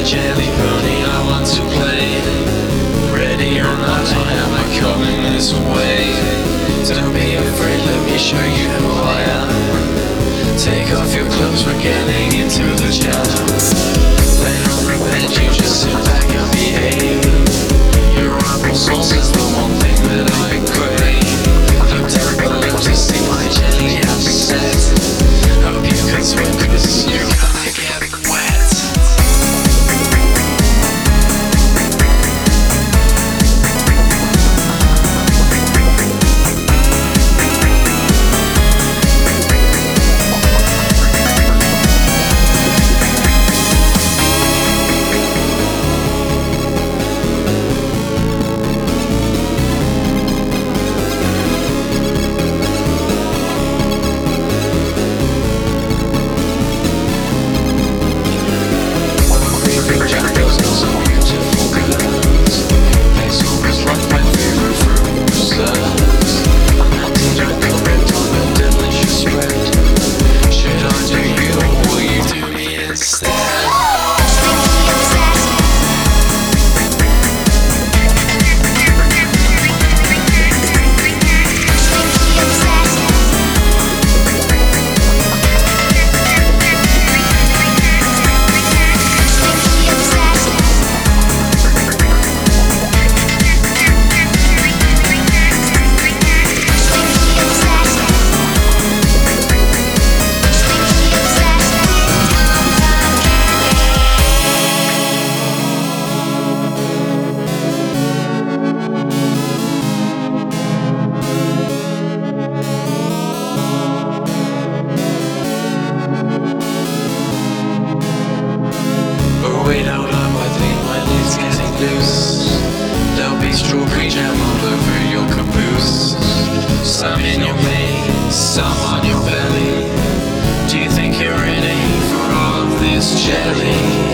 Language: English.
jelly pony, I want to play. Ready or not, I am coming this way. Don't be afraid, let me show you who I am. Take off your clothes, we're getting into the jam. Lay on the bed, you just sit back and behave. Your applesauce is the one thing that I crave. Look down below to see my jelly upset. Hope you can swim, 'cause you're gonna get wet. Wait, hold up, I think my leg's getting loose. There'll be strawberry jam all over your caboose. Some in your veins, some on your belly. Do you think you're ready for all of this jelly?